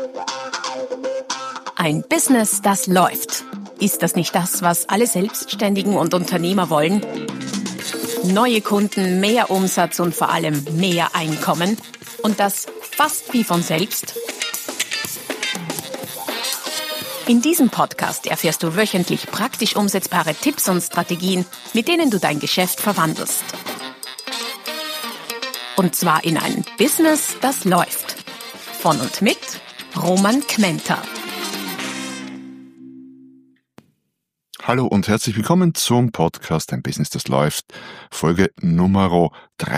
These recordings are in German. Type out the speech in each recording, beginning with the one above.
Ein Business, das läuft. Ist das nicht das, was alle Selbstständigen und Unternehmer wollen? Neue Kunden, mehr Umsatz und vor allem mehr Einkommen. Und das fast wie von selbst. In diesem Podcast erfährst du wöchentlich praktisch umsetzbare Tipps und Strategien, mit denen du dein Geschäft verwandelst. Und zwar in ein Business, das läuft. Von und mit Roman Kmenter. Hallo und herzlich willkommen zum Podcast Ein Business, das läuft. Folge Nummer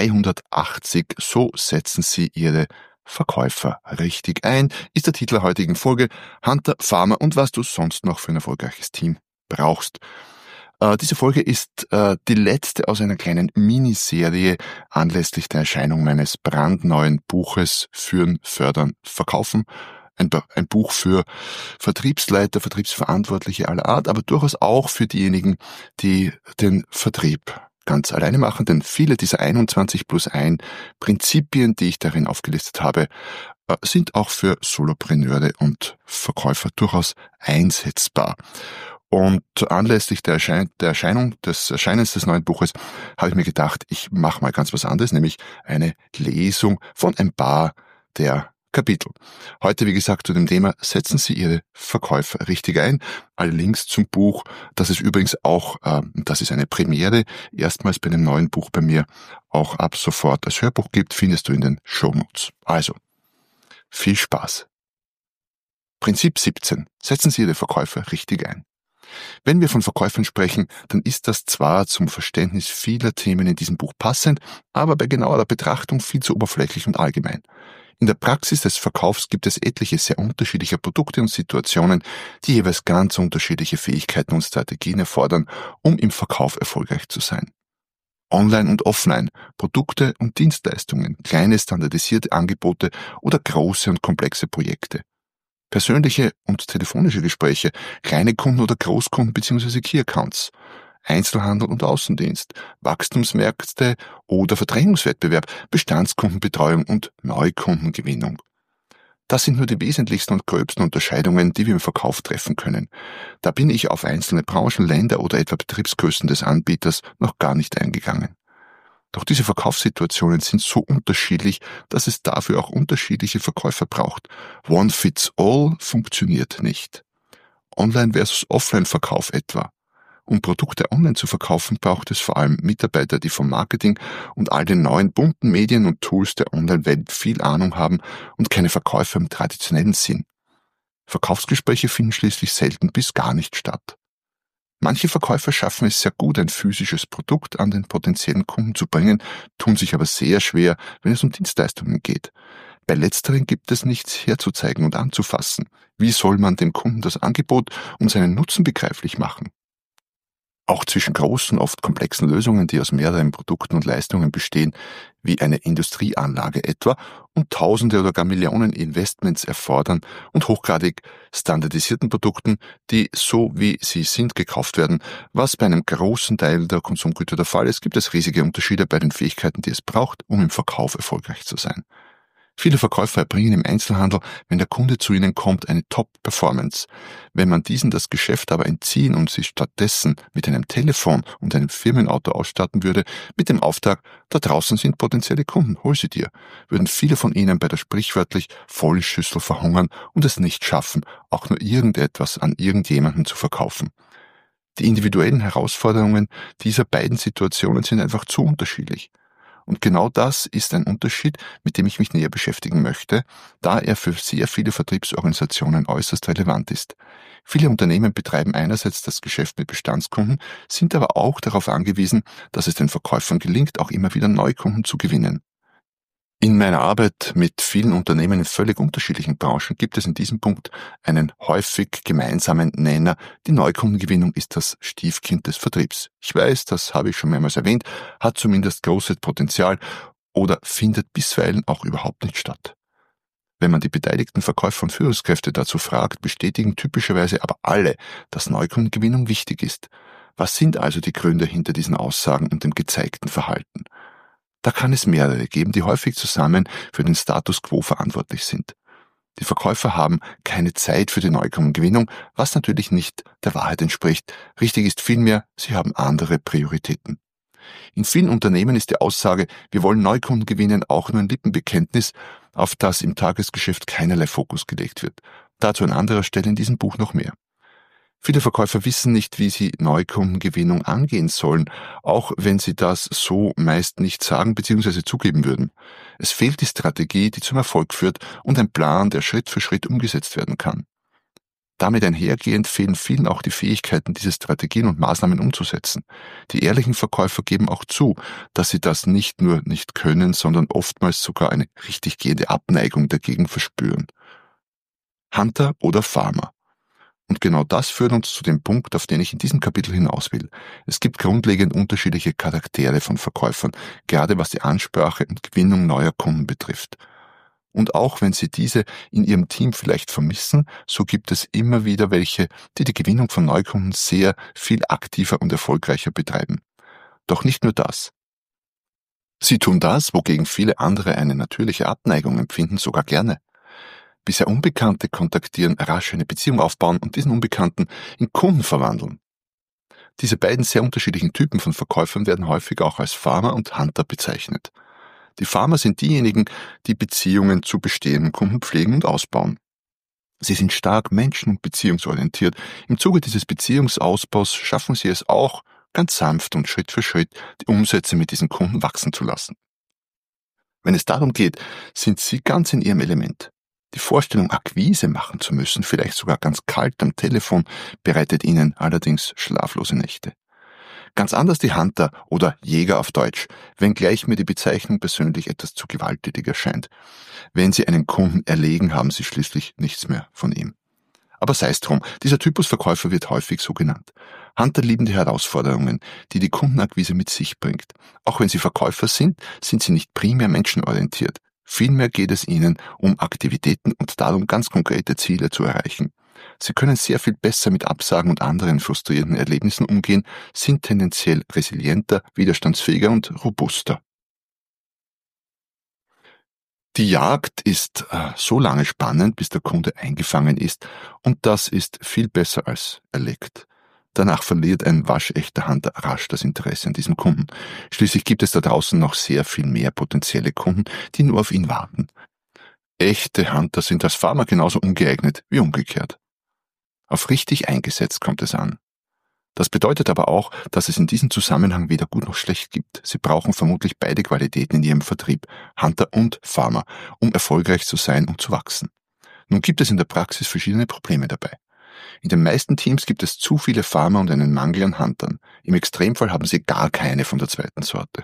380. So setzen Sie Ihre Verkäufer richtig ein, ist der Titel der heutigen Folge. Hunter, Farmer und was du sonst noch für ein erfolgreiches Team brauchst. Diese Folge ist die letzte aus einer kleinen Miniserie anlässlich der Erscheinung meines brandneuen Buches Führen, Fördern, Verkaufen. Ein Buch für Vertriebsleiter, Vertriebsverantwortliche aller Art, aber durchaus auch für diejenigen, die den Vertrieb ganz alleine machen, denn viele dieser 21+1 Prinzipien, die ich darin aufgelistet habe, sind auch für Solopreneure und Verkäufer durchaus einsetzbar. Und anlässlich des Erscheinens des neuen Buches habe ich mir gedacht, ich mache mal ganz was anderes, nämlich eine Lesung von ein paar der Kapitel. Heute, wie gesagt, zu dem Thema, setzen Sie Ihre Verkäufer richtig ein. Alle Links zum Buch, das es übrigens auch, das ist eine Premiere, erstmals bei einem neuen Buch bei mir auch ab sofort als Hörbuch gibt, findest du in den Shownotes. Also, viel Spaß. Prinzip 17. Setzen Sie Ihre Verkäufer richtig ein. Wenn wir von Verkäufern sprechen, dann ist das zwar zum Verständnis vieler Themen in diesem Buch passend, aber bei genauerer Betrachtung viel zu oberflächlich und allgemein. In der Praxis des Verkaufs gibt es etliche sehr unterschiedliche Produkte und Situationen, die jeweils ganz unterschiedliche Fähigkeiten und Strategien erfordern, um im Verkauf erfolgreich zu sein. Online und offline, Produkte und Dienstleistungen, kleine standardisierte Angebote oder große und komplexe Projekte. Persönliche und telefonische Gespräche, kleine Kunden oder Großkunden bzw. Key-Accounts, Einzelhandel und Außendienst, Wachstumsmärkte oder Verdrängungswettbewerb, Bestandskundenbetreuung und Neukundengewinnung. Das sind nur die wesentlichsten und gröbsten Unterscheidungen, die wir im Verkauf treffen können. Da bin ich auf einzelne Branchen, Länder oder etwa Betriebsgrößen des Anbieters noch gar nicht eingegangen. Doch diese Verkaufssituationen sind so unterschiedlich, dass es dafür auch unterschiedliche Verkäufer braucht. One fits all funktioniert nicht. Online versus Offline-Verkauf etwa. Um Produkte online zu verkaufen, braucht es vor allem Mitarbeiter, die vom Marketing und all den neuen bunten Medien und Tools der Online-Welt viel Ahnung haben und keine Verkäufer im traditionellen Sinn. Verkaufsgespräche finden schließlich selten bis gar nicht statt. Manche Verkäufer schaffen es sehr gut, ein physisches Produkt an den potenziellen Kunden zu bringen, tun sich aber sehr schwer, wenn es um Dienstleistungen geht. Bei letzteren gibt es nichts herzuzeigen und anzufassen. Wie soll man dem Kunden das Angebot und seinen Nutzen begreiflich machen? Auch zwischen großen, oft komplexen Lösungen, die aus mehreren Produkten und Leistungen bestehen, wie eine Industrieanlage etwa, und Tausende oder gar Millionen Investments erfordern und hochgradig standardisierten Produkten, die so wie sie sind gekauft werden, was bei einem großen Teil der Konsumgüter der Fall ist, gibt es riesige Unterschiede bei den Fähigkeiten, die es braucht, um im Verkauf erfolgreich zu sein. Viele Verkäufer erbringen im Einzelhandel, wenn der Kunde zu ihnen kommt, eine Top-Performance. Wenn man diesen das Geschäft aber entziehen und sie stattdessen mit einem Telefon und einem Firmenauto ausstatten würde, mit dem Auftrag, da draußen sind potenzielle Kunden, hol sie dir, würden viele von ihnen bei der sprichwörtlich vollen Schüssel verhungern und es nicht schaffen, auch nur irgendetwas an irgendjemanden zu verkaufen. Die individuellen Herausforderungen dieser beiden Situationen sind einfach zu unterschiedlich. Und genau das ist ein Unterschied, mit dem ich mich näher beschäftigen möchte, da er für sehr viele Vertriebsorganisationen äußerst relevant ist. Viele Unternehmen betreiben einerseits das Geschäft mit Bestandskunden, sind aber auch darauf angewiesen, dass es den Verkäufern gelingt, auch immer wieder Neukunden zu gewinnen. In meiner Arbeit mit vielen Unternehmen in völlig unterschiedlichen Branchen gibt es in diesem Punkt einen häufig gemeinsamen Nenner. Die Neukundengewinnung ist das Stiefkind des Vertriebs. Ich weiß, das habe ich schon mehrmals erwähnt, hat zumindest großes Potenzial oder findet bisweilen auch überhaupt nicht statt. Wenn man die beteiligten Verkäufer und Führungskräfte dazu fragt, bestätigen typischerweise aber alle, dass Neukundengewinnung wichtig ist. Was sind also die Gründe hinter diesen Aussagen und dem gezeigten Verhalten? Da kann es mehrere geben, die häufig zusammen für den Status quo verantwortlich sind. Die Verkäufer haben keine Zeit für die Neukundengewinnung, was natürlich nicht der Wahrheit entspricht. Richtig ist vielmehr, sie haben andere Prioritäten. In vielen Unternehmen ist die Aussage, wir wollen Neukunden gewinnen, auch nur ein Lippenbekenntnis, auf das im Tagesgeschäft keinerlei Fokus gelegt wird. Dazu an anderer Stelle in diesem Buch noch mehr. Viele Verkäufer wissen nicht, wie sie Neukundengewinnung angehen sollen, auch wenn sie das so meist nicht sagen bzw. zugeben würden. Es fehlt die Strategie, die zum Erfolg führt, und ein Plan, der Schritt für Schritt umgesetzt werden kann. Damit einhergehend fehlen vielen auch die Fähigkeiten, diese Strategien und Maßnahmen umzusetzen. Die ehrlichen Verkäufer geben auch zu, dass sie das nicht nur nicht können, sondern oftmals sogar eine richtig gehende Abneigung dagegen verspüren. Hunter oder Farmer. Und genau das führt uns zu dem Punkt, auf den ich in diesem Kapitel hinaus will. Es gibt grundlegend unterschiedliche Charaktere von Verkäufern, gerade was die Ansprache und Gewinnung neuer Kunden betrifft. Und auch wenn Sie diese in Ihrem Team vielleicht vermissen, so gibt es immer wieder welche, die die Gewinnung von Neukunden sehr viel aktiver und erfolgreicher betreiben. Doch nicht nur das. Sie tun das, wogegen viele andere eine natürliche Abneigung empfinden, sogar gerne. Bisher Unbekannte kontaktieren, rasch eine Beziehung aufbauen und diesen Unbekannten in Kunden verwandeln. Diese beiden sehr unterschiedlichen Typen von Verkäufern werden häufig auch als Farmer und Hunter bezeichnet. Die Farmer sind diejenigen, die Beziehungen zu bestehenden Kunden pflegen und ausbauen. Sie sind stark menschen- und beziehungsorientiert. Im Zuge dieses Beziehungsausbaus schaffen sie es auch, ganz sanft und Schritt für Schritt die Umsätze mit diesen Kunden wachsen zu lassen. Wenn es darum geht, sind sie ganz in ihrem Element. Die Vorstellung, Akquise machen zu müssen, vielleicht sogar ganz kalt am Telefon, bereitet ihnen allerdings schlaflose Nächte. Ganz anders die Hunter oder Jäger auf Deutsch, wenngleich mir die Bezeichnung persönlich etwas zu gewalttätig erscheint. Wenn sie einen Kunden erlegen, haben sie schließlich nichts mehr von ihm. Aber sei es drum, dieser Typus Verkäufer wird häufig so genannt. Hunter lieben die Herausforderungen, die die Kundenakquise mit sich bringt. Auch wenn sie Verkäufer sind, sind sie nicht primär menschenorientiert. Vielmehr geht es ihnen um Aktivitäten und darum, ganz konkrete Ziele zu erreichen. Sie können sehr viel besser mit Absagen und anderen frustrierenden Erlebnissen umgehen, sind tendenziell resilienter, widerstandsfähiger und robuster. Die Jagd ist so lange spannend, bis der Kunde eingefangen ist, und das ist viel besser als erlegt. Danach verliert ein waschechter Hunter rasch das Interesse an diesem Kunden. Schließlich gibt es da draußen noch sehr viel mehr potenzielle Kunden, die nur auf ihn warten. Echte Hunter sind als Farmer genauso ungeeignet wie umgekehrt. Auf richtig eingesetzt kommt es an. Das bedeutet aber auch, dass es in diesem Zusammenhang weder gut noch schlecht gibt. Sie brauchen vermutlich beide Qualitäten in ihrem Vertrieb, Hunter und Farmer, um erfolgreich zu sein und zu wachsen. Nun gibt es in der Praxis verschiedene Probleme dabei. In den meisten Teams gibt es zu viele Farmer und einen Mangel an Huntern. Im Extremfall haben sie gar keine von der zweiten Sorte.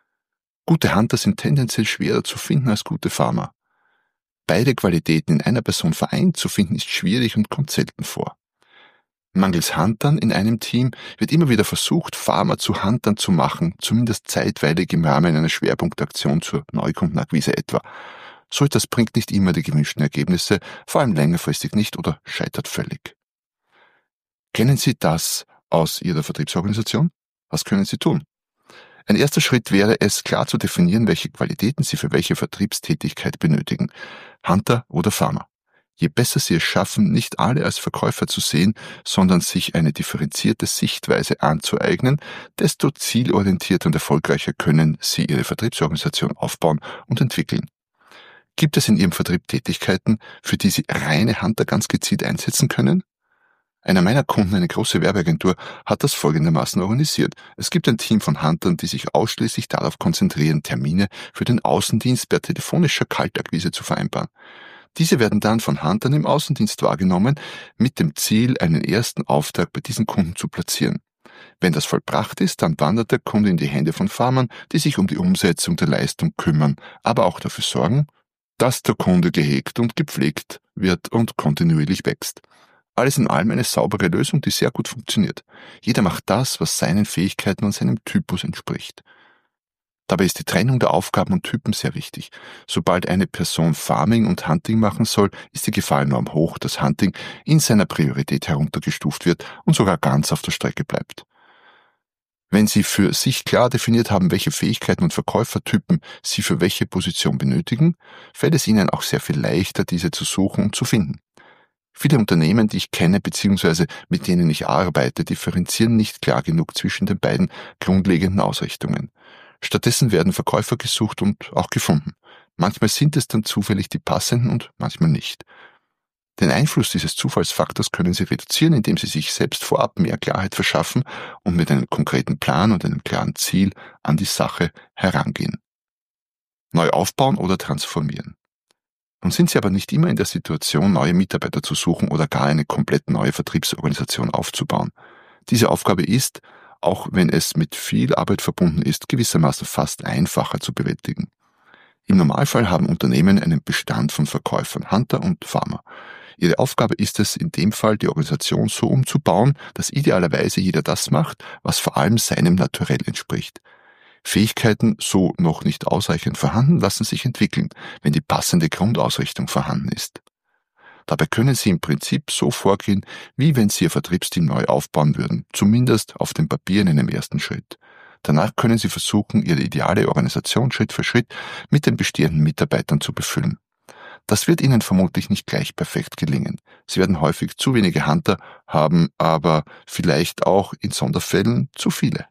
Gute Hunter sind tendenziell schwerer zu finden als gute Farmer. Beide Qualitäten in einer Person vereint zu finden ist schwierig und kommt selten vor. Mangels Huntern in einem Team wird immer wieder versucht, Farmer zu Huntern zu machen, zumindest zeitweilig im Rahmen einer Schwerpunktaktion zur Neukundenakquise etwa. So etwas bringt nicht immer die gewünschten Ergebnisse, vor allem längerfristig nicht oder scheitert völlig. Kennen Sie das aus Ihrer Vertriebsorganisation? Was können Sie tun? Ein erster Schritt wäre es, klar zu definieren, welche Qualitäten Sie für welche Vertriebstätigkeit benötigen, Hunter oder Farmer. Je besser Sie es schaffen, nicht alle als Verkäufer zu sehen, sondern sich eine differenzierte Sichtweise anzueignen, desto zielorientierter und erfolgreicher können Sie Ihre Vertriebsorganisation aufbauen und entwickeln. Gibt es in Ihrem Vertrieb Tätigkeiten, für die Sie reine Hunter ganz gezielt einsetzen können? Einer meiner Kunden, eine große Werbeagentur, hat das folgendermaßen organisiert. Es gibt ein Team von Huntern, die sich ausschließlich darauf konzentrieren, Termine für den Außendienst per telefonischer Kaltakquise zu vereinbaren. Diese werden dann von Huntern im Außendienst wahrgenommen, mit dem Ziel, einen ersten Auftrag bei diesen Kunden zu platzieren. Wenn das vollbracht ist, dann wandert der Kunde in die Hände von Farmern, die sich um die Umsetzung der Leistung kümmern, aber auch dafür sorgen, dass der Kunde gehegt und gepflegt wird und kontinuierlich wächst. Alles in allem eine saubere Lösung, die sehr gut funktioniert. Jeder macht das, was seinen Fähigkeiten und seinem Typus entspricht. Dabei ist die Trennung der Aufgaben und Typen sehr wichtig. Sobald eine Person Farming und Hunting machen soll, ist die Gefahr enorm hoch, dass Hunting in seiner Priorität heruntergestuft wird und sogar ganz auf der Strecke bleibt. Wenn Sie für sich klar definiert haben, welche Fähigkeiten und Verkäufertypen Sie für welche Position benötigen, fällt es Ihnen auch sehr viel leichter, diese zu suchen und zu finden. Viele Unternehmen, die ich kenne bzw. mit denen ich arbeite, differenzieren nicht klar genug zwischen den beiden grundlegenden Ausrichtungen. Stattdessen werden Verkäufer gesucht und auch gefunden. Manchmal sind es dann zufällig die passenden und manchmal nicht. Den Einfluss dieses Zufallsfaktors können Sie reduzieren, indem Sie sich selbst vorab mehr Klarheit verschaffen und mit einem konkreten Plan und einem klaren Ziel an die Sache herangehen. Neu aufbauen oder transformieren. Nun sind Sie aber nicht immer in der Situation, neue Mitarbeiter zu suchen oder gar eine komplett neue Vertriebsorganisation aufzubauen. Diese Aufgabe ist, auch wenn es mit viel Arbeit verbunden ist, gewissermaßen fast einfacher zu bewältigen. Im Normalfall haben Unternehmen einen Bestand von Verkäufern, Hunter und Farmer. Ihre Aufgabe ist es, in dem Fall die Organisation so umzubauen, dass idealerweise jeder das macht, was vor allem seinem Naturell entspricht. Fähigkeiten, so noch nicht ausreichend vorhanden, lassen sich entwickeln, wenn die passende Grundausrichtung vorhanden ist. Dabei können Sie im Prinzip so vorgehen, wie wenn Sie Ihr Vertriebsteam neu aufbauen würden, zumindest auf dem Papier in einem ersten Schritt. Danach können Sie versuchen, Ihre ideale Organisation Schritt für Schritt mit den bestehenden Mitarbeitern zu befüllen. Das wird Ihnen vermutlich nicht gleich perfekt gelingen. Sie werden häufig zu wenige Hunter haben, aber vielleicht auch in Sonderfällen zu viele.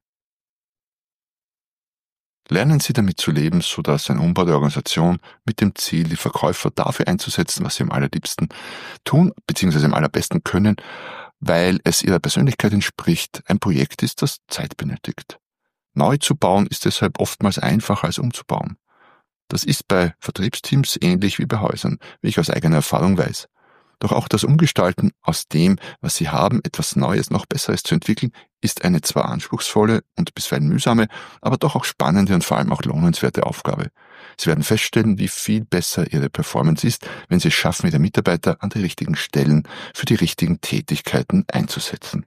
Lernen Sie damit zu leben, sodass ein Umbau der Organisation mit dem Ziel, die Verkäufer dafür einzusetzen, was sie am allerliebsten tun bzw. am allerbesten können, weil es ihrer Persönlichkeit entspricht, ein Projekt ist, das Zeit benötigt. Neu zu bauen ist deshalb oftmals einfacher als umzubauen. Das ist bei Vertriebsteams ähnlich wie bei Häusern, wie ich aus eigener Erfahrung weiß. Doch auch das Umgestalten aus dem, was Sie haben, etwas Neues, noch Besseres zu entwickeln, ist eine zwar anspruchsvolle und bisweilen mühsame, aber doch auch spannende und vor allem auch lohnenswerte Aufgabe. Sie werden feststellen, wie viel besser Ihre Performance ist, wenn Sie es schaffen, Ihre Mitarbeiter an die richtigen Stellen für die richtigen Tätigkeiten einzusetzen.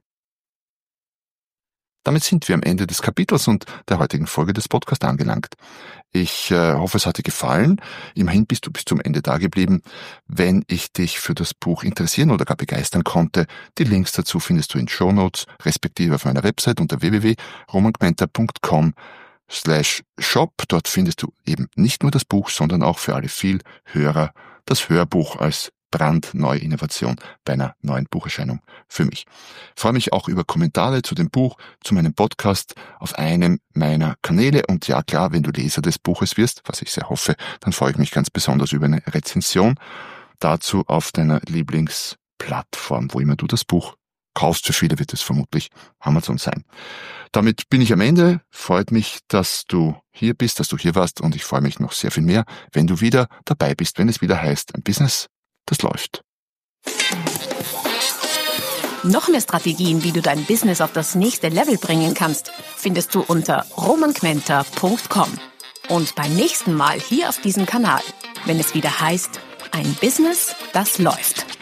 Damit sind wir am Ende des Kapitels und der heutigen Folge des Podcasts angelangt. Ich hoffe, es hat dir gefallen. Immerhin bist du bis zum Ende da geblieben. Wenn ich dich für das Buch interessieren oder gar begeistern konnte, die Links dazu findest du in Shownotes, respektive auf meiner Website unter www.romangmenta.com/shop. Dort findest du eben nicht nur das Buch, sondern auch für alle Vielhörer das Hörbuch als brandneue Innovation bei einer neuen Bucherscheinung für mich. Ich freue mich auch über Kommentare zu dem Buch, zu meinem Podcast auf einem meiner Kanäle und ja klar, wenn du Leser des Buches wirst, was ich sehr hoffe, dann freue ich mich ganz besonders über eine Rezension dazu auf deiner Lieblingsplattform, wo immer du das Buch kaufst. Für viele wird es vermutlich Amazon sein. Damit bin ich am Ende. Freut mich, dass du hier bist, dass du hier warst und ich freue mich noch sehr viel mehr, wenn du wieder dabei bist, wenn es wieder heißt, ein Business, das läuft. Noch mehr Strategien, wie du dein Business auf das nächste Level bringen kannst, findest du unter romangmenta.com. Und beim nächsten Mal hier auf diesem Kanal, wenn es wieder heißt, ein Business, das läuft.